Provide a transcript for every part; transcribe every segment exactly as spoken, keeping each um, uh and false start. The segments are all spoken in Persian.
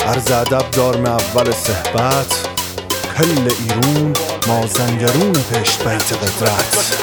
عرض ادب دارم اول صحبت، کل ایرون مازندرون پشت بیت قدرت.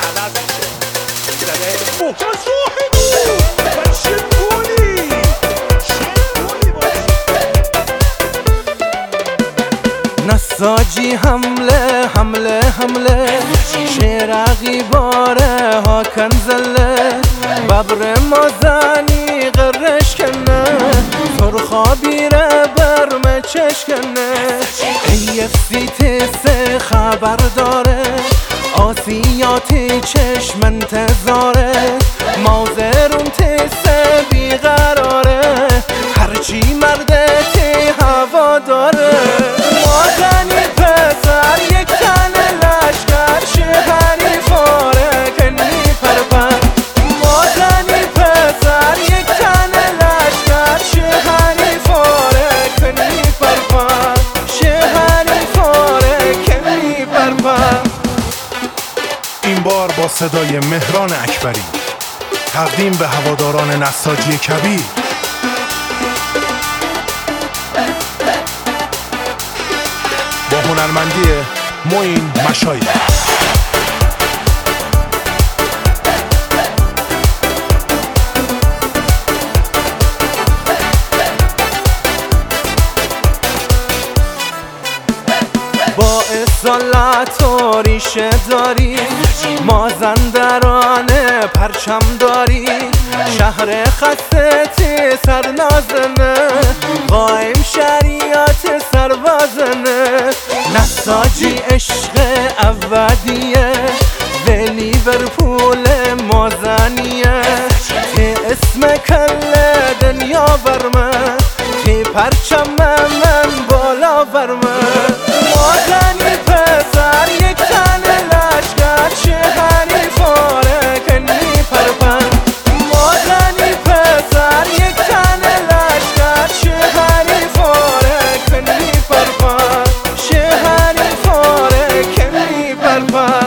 نساجی حمله حمله حمله، شیرقی باره ها کنزله، ببر مازنی غرش کنه، سرخا بیره برمه چشکنه. ای اف سی تیسه خبر داره، آسیاتی چشم انتظاره، مازرون تیسه بیقراره، هرچی مرده تی هوا داره. مازنی پسر یک تن لشکر، شهری فاره کنی پرپر. مازنی پسر یک تن لشکر، شهری فاره کنی پرپر، شهری فاره کنی پرپر. این بار با صدای مهران اکبری تقدیم به هواداران نساجی کبیر. با هنرمندی معین مشایخ. با اصالت و ریشه داری، مازندران پرچم داری، شهر خستتی سرنازنه، قایم شریعت سربازنه. نساجی عشق ابدیه، به لیورپول مازنیه، تی اسم کل دنیا برمه، تی پرچم من بالا برمه. مازنی پسر یک تن لشکر، شهری فاره کنی پرپر. مازنی پسر یک تن لشکر، شهری فاره کنی پرپر، شهری فاره کنی پرپر.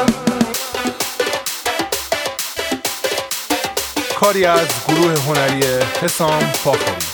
کاری از گروه هنری حسام فاخری.